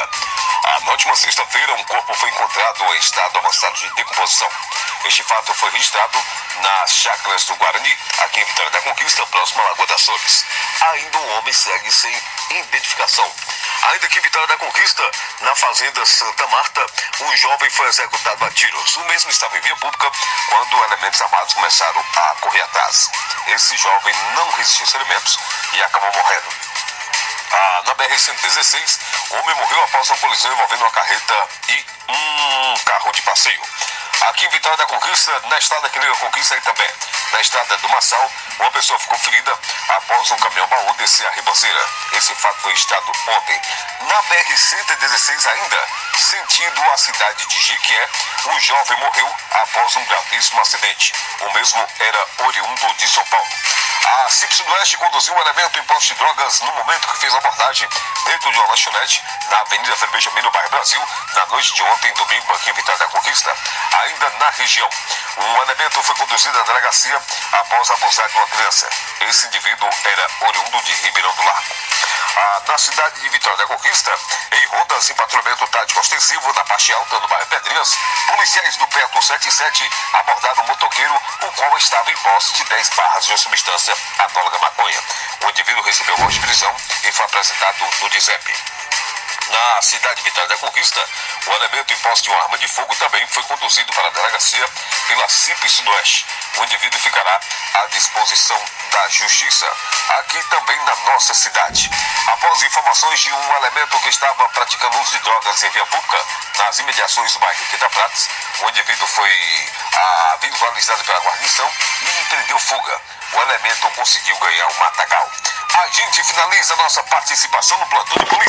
Na última sexta-feira, um corpo foi encontrado em estado avançado de decomposição. Este fato foi registrado nas chácaras do Guarani, aqui em Vitória da Conquista, próximo à Lagoa das Flores. Ainda um homem segue sem identificação. Ainda aqui em Vitória da Conquista, na fazenda Santa Marta, um jovem foi executado a tiros. O mesmo estava em via pública quando elementos armados começaram a correr atrás. Esse jovem não resistiu aos elementos e acabou morrendo. Na BR-116, o homem morreu após uma colisão envolvendo uma carreta e um carro de passeio. Aqui em Vitória da Conquista, na estrada que liga a Conquista, aí também, na estrada do Massal, uma pessoa ficou ferida após um caminhão baú descer a ribanceira. Esse fato foi registrado ontem. Na BR-116 ainda, sentido a cidade de Jequié, um jovem morreu após um gravíssimo acidente. O mesmo era oriundo de São Paulo. A CIP Sudoeste conduziu um elemento em posse de drogas no momento que fez a abordagem dentro de uma lanchonete na Avenida Frei Benjamin, no bairro Brasil, na noite de ontem, domingo, aqui em Vitória da Conquista, ainda na região. Um elemento foi conduzido à delegacia após abusar de uma criança. Esse indivíduo era oriundo de Ribeirão do Largo. Na cidade de Vitória da Conquista, em rondas em patrulhamento tático ostensivo na parte alta do bairro Pedrinhas, policiais do PETO 77 abordaram um motoqueiro, o qual estava em posse de 10 barras de uma substância análoga à maconha. O indivíduo recebeu voz de prisão e foi apresentado no DIZEP. Na cidade de Vitória da Conquista, o elemento em posse de uma arma de fogo também foi conduzido para a delegacia pela CIP Sudoeste. O indivíduo ficará à disposição da Justiça, aqui também na nossa cidade. Após informações de um elemento que estava praticando uso de drogas em via pública, nas imediações do bairro Quinta Prates, o indivíduo foi visualizado pela guarnição e empreendeu fuga. O elemento conseguiu ganhar um matagal. A gente finaliza nossa participação no plantão de polícia.